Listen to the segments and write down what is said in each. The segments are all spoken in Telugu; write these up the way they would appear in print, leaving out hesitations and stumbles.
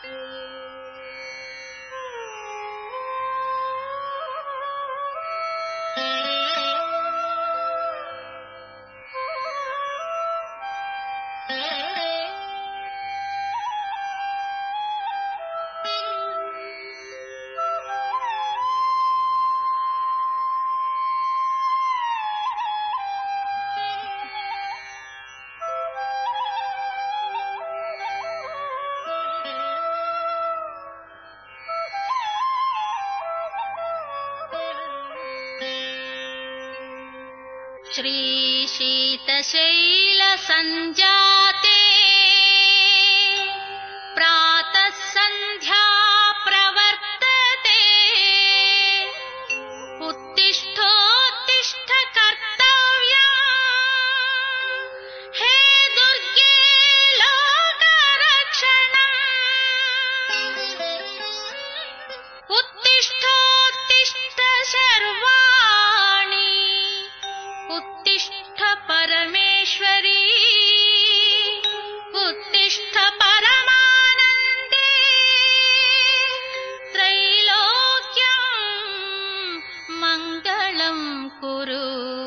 श्रीशीतशैलसञ्जाते प्रातः सन्ध्या प्रवर्तते उत्तिष्ठोत्तिष्ठ कर्तव्या हे दुर्गे लोकरक्षणम् उत्तिष्ठोत्तिष्ठ शर्वाणि उत्तिष्ठ परमेश्वरी उत्तिष्ठ परमानन्दे त्रैलोक्यं मङ्गलं कुरु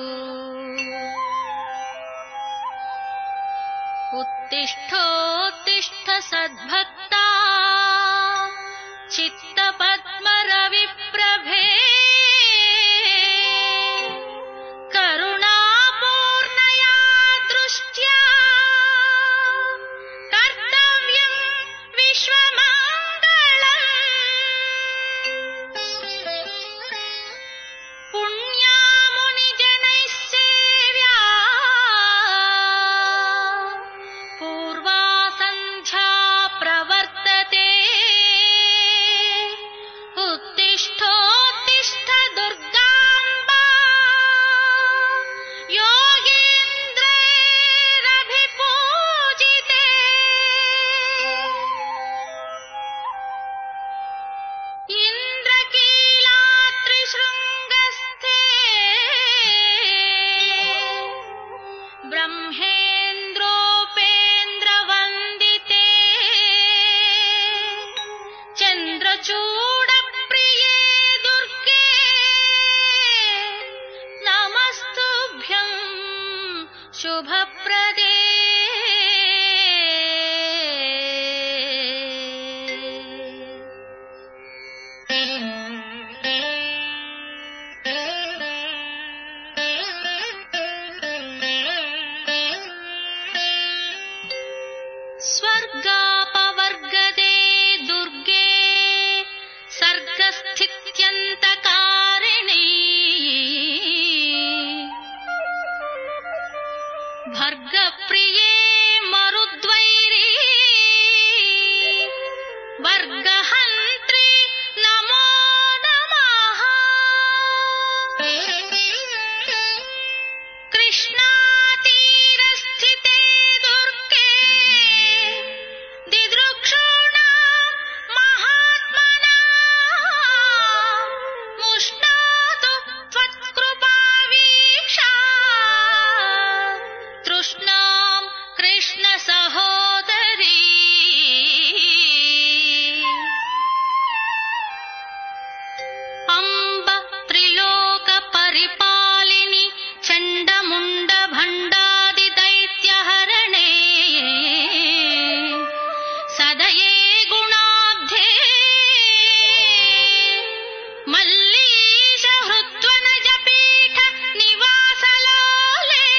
उत्तिष्ठोत्तिष्ठ सद्भक्ता चित्तपद्मरविप्रभे करुणापूर्णया दृष्ट्या कर्तव्यं विश्वमङ्गलम् पुण्यामुनिजनैः सेव्या पूर्वा सन्ध्या प्रवर्तते उत्तिष्ठोत्तिष्ठ दुर्गाम्बा योगीन्द्रैरभिपूजिते इन्द्रकीलात्रिशृङ्गस्थे ब्रह्मेन्द्रोपेन्द्रवन्दिते चन्द्रचूडप्रिये दुर्गे नमस्तुभ्यं शुभप्रदे स्वर्गापवर्गदे दुर्गे सर्गस्थित्यन्तकारिणी भर्गप्रिये मरुद्वैरी वर्गहन्त्री नमो नमः कृष्णातीरस्थिते दुर्गे दिदृक्षूणां महात्मनां मुष्णातु त्वत्कृपावीक्षा तृष्णां कृष्णसहोदरी अम्ब त्रिलोकपरिपालिनि चण्डमुण्डभण्डादिदैत्यहरणे सदये गुणाब्धे मल्लीश हृद्वनजपीठ निवासलोले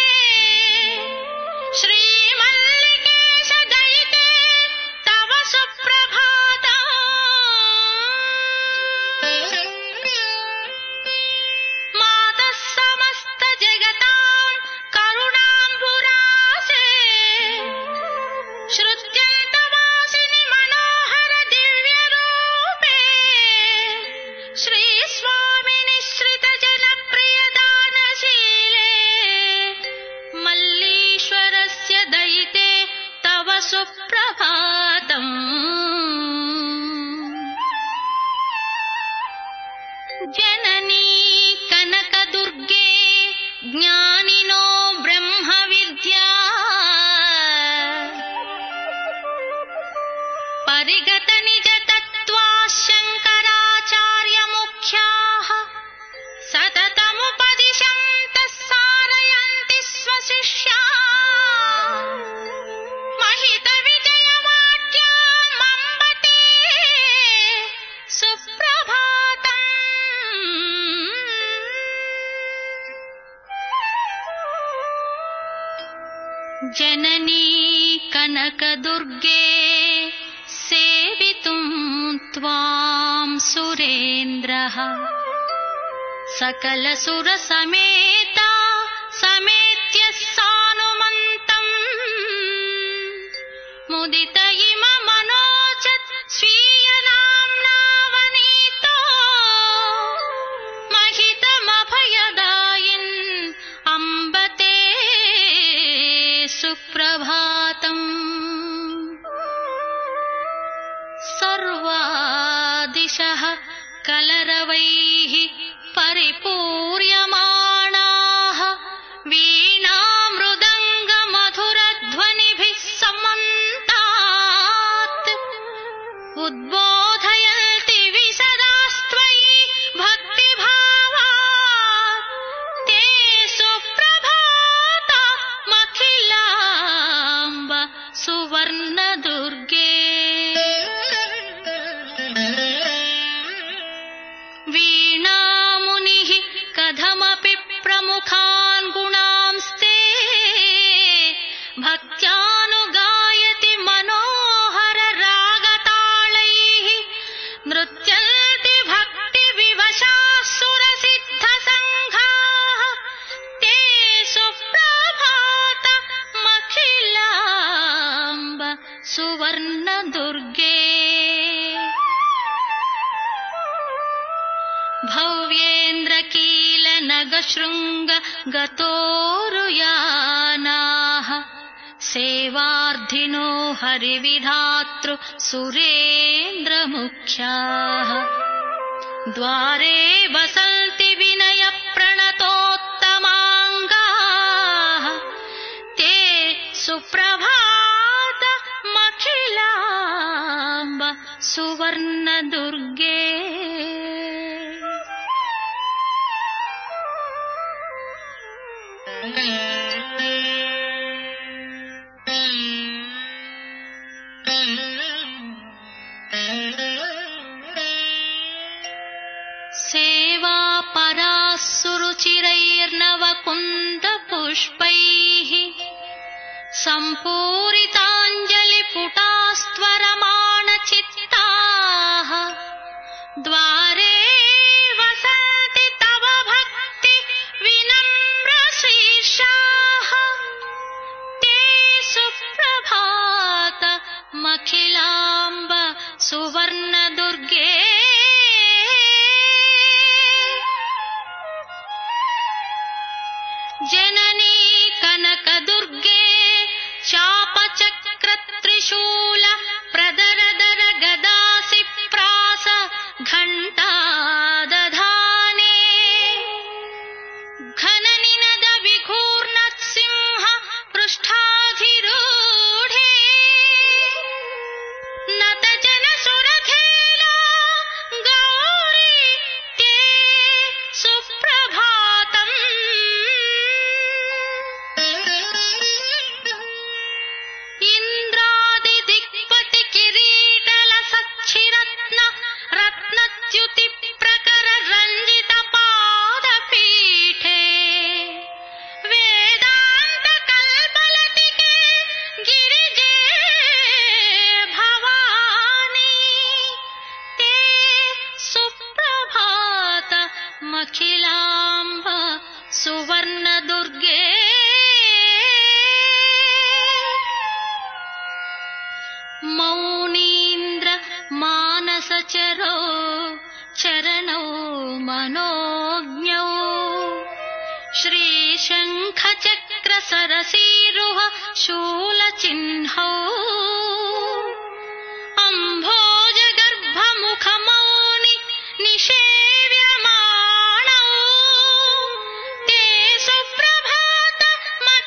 श्रीमल्लिकेश दयिते तव सुप्रभातम् मातः समस्त जगतां करुणाम्बुरासे श्रुत्यन्तवासिनि मनोहर दिव्यरूपे श्रीस्वामिनि श्रितजनप्रियदानशीले मल्लीश्वरस्य दयिते तव सुप्रभातम् जननी कनकदुर्गे ज्ञानिनो ब्रह्मविद्या परिगत निजतत्त्वा शङ्कराचार्यमुख्याः सततमुपदिशन्तः सारयन्ति स्वशिष्याः महितविजयवाक्यामम्बते सुप्रभातम्। जननी कनकदुर्गे सेवितुं त्वां सुरेन्द्रः सकलसुरसमेता समेत्य सानुमन्तम् मुदित इममनोजत् स्वीयनाम्नावनीतो महितमभयदायिन् अम्बते सुप्रभातम्। सर्वादिशः कलरवैः परिपूर्यमाणाः वीणामृदङ्गमधुरध्वनिभिः समन्तात् उद्बोधयन्ति विशदास्त्वयि भक्तिभावात् ते सुप्रभातमखिलाम्ब सुवर्णदुर्गे। वीणामुनिः कथमपि प्रमुखान् गुणांस्ते भक्त्यानुगायति मनोहर रागतालैः नृत्यन्ति भक्तिविवशाः सुरसिद्धसङ्घाः ते सुप्रभातमखिलाम्ब सुवर्णदुर्गे। भव्येन्द्रकीलनगशृङ्ग गतोरुयानाः सेवार्थिनो हरिविधातृ सुरेन्द्रमुख्याः द्वारे वसन्ति विनयप्रणतोत्तमाङ्गाः ते सुप्रभातमखिलाम्ब सुवर्णदुर्गे। सेवापराः सुरुचिरैर्नवकुन्दपुष्पैः सम्पूरिताञ्जलिपुटास्त्वरमाणचित्ताः द्वारे वसन्ति तव भक्ति विनम्रशीर्षाः ते सुप्रभातमखिलाम्ब सुवर्णदुर्गे। जननी कनकदुर्गे चापचक्रत्रिशूल प्रदरदर गदासि प्रास घण्टादधाने घननिनद विघूर्णत्सिंह पृष्ठाधिरूढे नतजनसुरखेला गौरी ते सुप्रभातम्। इन्द्रादिदिक्पति किरीटलसच्छिरत्न रत्नच्युति प्रकर रञ्जित पादपीठे वेदान्त कल्पलतिके गिरिजे भवानी ते सुप्रभातमखिलाम्ब सुवर्णदुर्गे। मौनीन्द्र मानसचरो चरणौ मनोज्ञौ श्रीशङ्खचक्रसरसीरुह शूलचिह्नौ अम्भोजगर्भमुखमौनि निषेव्यमाणौ ते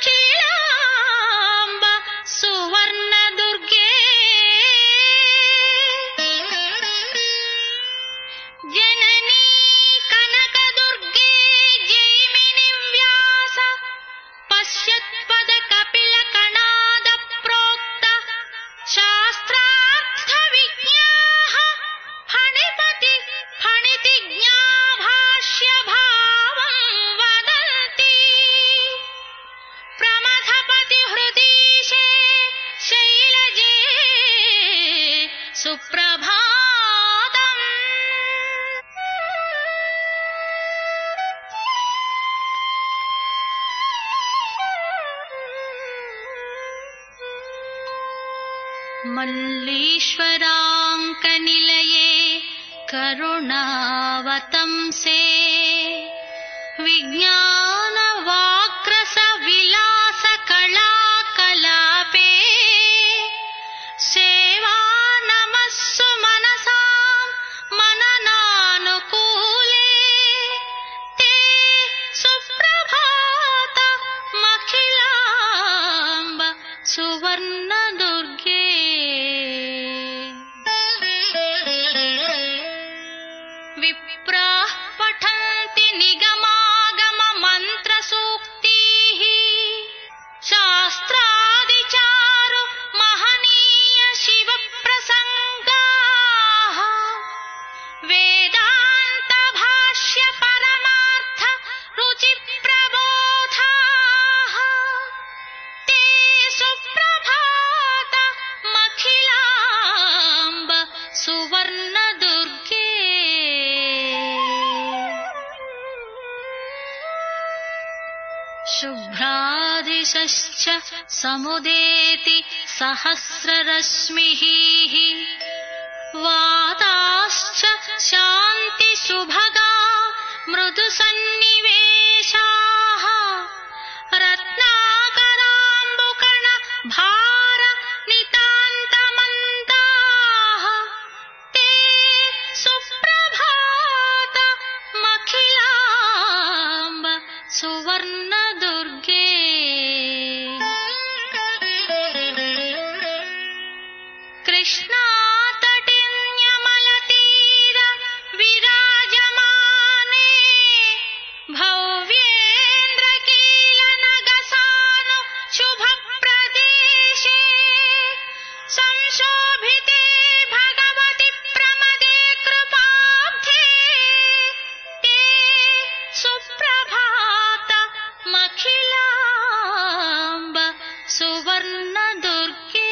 सुप्रभातमखिलाम्ब सुवर्णदुर्गे। సుప్రభాతం. మల్లీశ్వరాంకనిలయే కరుణావతంసే విజ్ఞానవాక్రస విలాస కళాకలాపే సేవా నమస్సు మనసాం మననానుకూలే తే సుప్రభాత మఖిలాంబ సువర్ణదుర్గే. విప్రాః పఠంతి నిగమాగమ మంత్రసూక్తీః శాస్త్రాదిచారు మహనీయ శివ ప్రసంగాః వేదాంత భాష్య పరమార్థ రుచి ప్రబోధాః తే సుప్రభాత మఖిలాంబ సువర్ణదుర్గే. శుభ్రాదిశశ్చ సముదేతి సహస్రరశ్మిః వాతాశ్చ శాంతి సుభగా మృదు సన్నివేశాః రత్నాకరాంబుకణ భార నితాంతమంతాః తే సుప్రభాత మఖిలాంబ సువర్ణదుర్గే. కృష్ణాతటిన్యమలతీర విరాజమానే భవ్యేంద్రకీలనగసాను శుభప్రదేశే సంశోభితే భగవతి ప్రమదే కృపాబ్ధే తే సుప్రభాత మఖిలాంబ సువర్ణదుర్గే.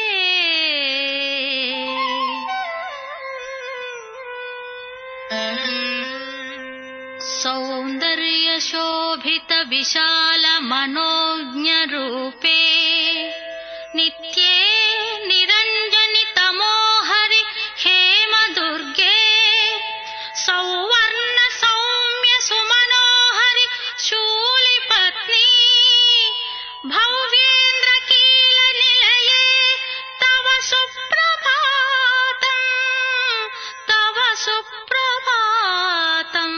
సౌందర్యశోభిత విశాల మనోజ్ఞ రూపే నిత్యే నిరంజని తమోహరి హేమదుర్గే సౌవర్ణ సౌమ్య సుమనోహరి శూలిపత్ని భవ్యేంద్రకీల నిలయే తవ సుప్రభాతం తవ సుప్రభాతం.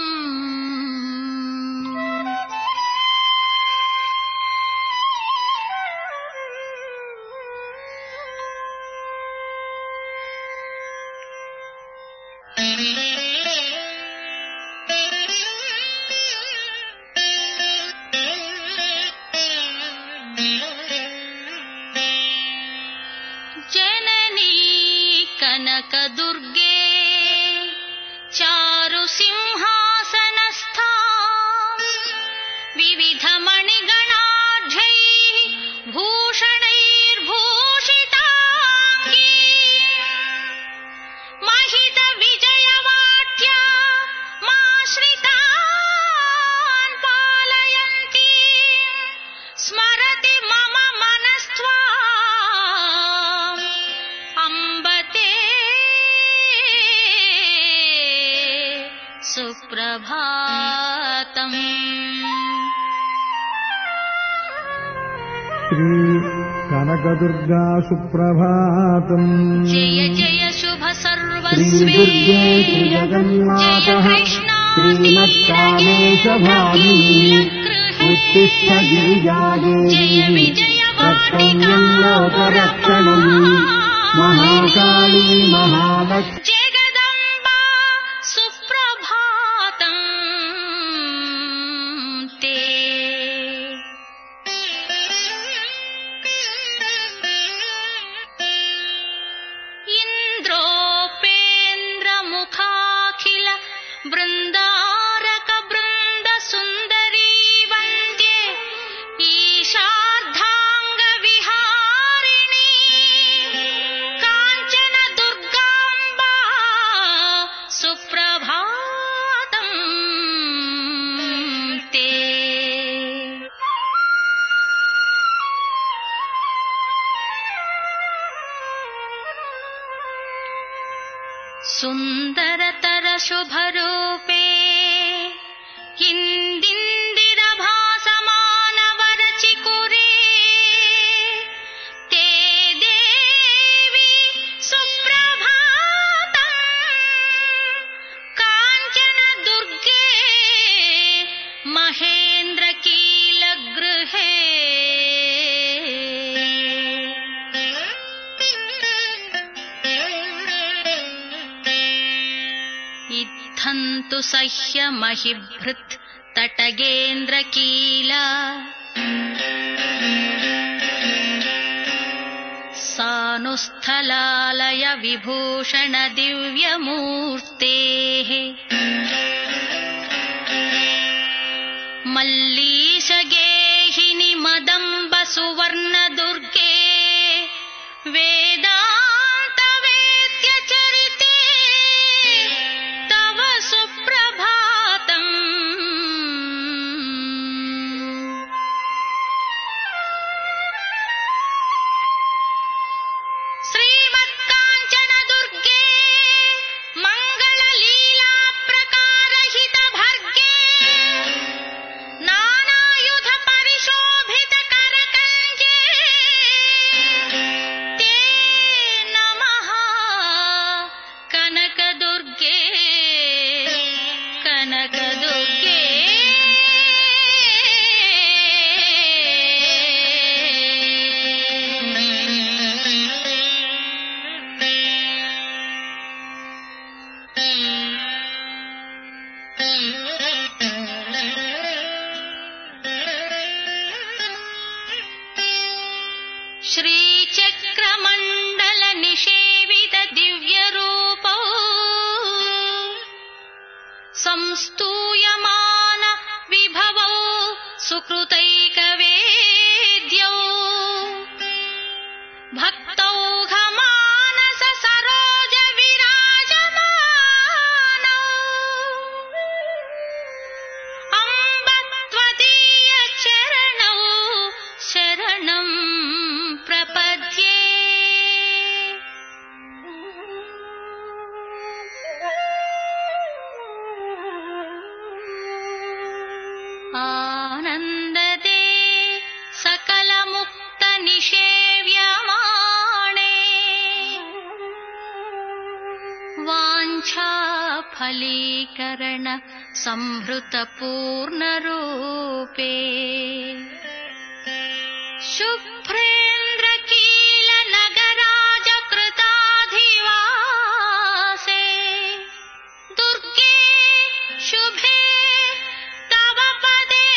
జననీ కనకదుర్గే చారు సింహాసనస్థా వివిధ మణిగణాఢ్యైః భూషణైర్భూషితాంగీ మహిత విజయవాట్యా మాశ్రితాన్ పాలయంతి స్మరతి మమ మనస్త్వాం అంబతే సుప్రభాతం. శ్రీ కనకదుర్గా సుప్రభాతం. జయ జయ శుభ శ్రీ సర్వస్వే దుర్గే శ్రీ జగన్మాత జయ కృష్ణ శ్రీమత్కామేశభాగిని ఉత్తిష్ట గిరిజాదేవి జయ విజయ కర్తవ్యం లోకరక్షణం మహాకాళీ మహాలక్ష్మి. జగదంబా సుప్రభాతం తే. ఇంద్రోపేంద్రముఖాఖిల బృందారక బృంద సుందరీ వంద్యే ఈశార్ధాంగ విహారిణి సుందరతర శుభరూపే ఇందిందిర భాసమాన వరచికురే తే దేవి సుప్రభాతం కాంచన దుర్గే మహేంద్ర కీలగృహే ఇత్థంతు సహ్య మహిభృత్ తటగేంద్రకీలా సానుస్థలాలయ విభూషణ దివ్యమూర్తేః మల్లీశగేహిని మదంబ సువర్ణ దుర్గే వేదాంత వేద్య చరితే తవ సుప్రభాతం శ్రీమత్కాంచన దుర్గే మంగళ లీలా ప్రకారహిత భర్గే నానాయుధ పరిశోభిత కరకంజే తే నమః కనక దుర్గే కనక దుర్గే శ్రీచక్రమండల నిషేవిత దివ్యరూపౌ సంస్తూయమాన విభవౌ సుకృతైకవేద్యౌ భక్తౌఘమానస సరోజ విరాజమానౌ అంబ త్వదీయ చరణౌ శరణం ప్రపద్యే ఆనందదే సకల ముక్త నిషేవ్యమాణే వాంఛా ఫలీకరణ సంహృత పూర్ణ రూపే శుభ్రేంద్రకీల నగరాజ కృతాధివాసే దుర్గే శుభే తవ పదే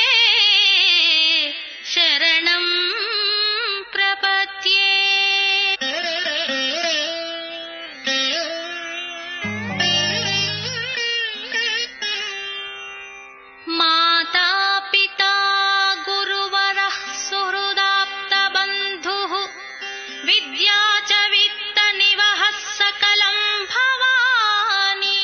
శరణం ప్రపద్యే మాతా పితా గురువరః సుహృదాప్త బంధుః విద్యా చ విత్త నివహః సకలం భవాని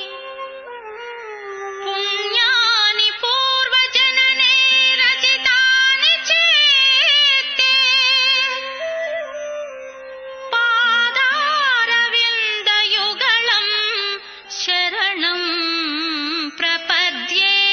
పుణ్యాని పూర్వజననే రచితాని చేత్తే పాదారవిందయుగళం శరణం ప్రపద్యే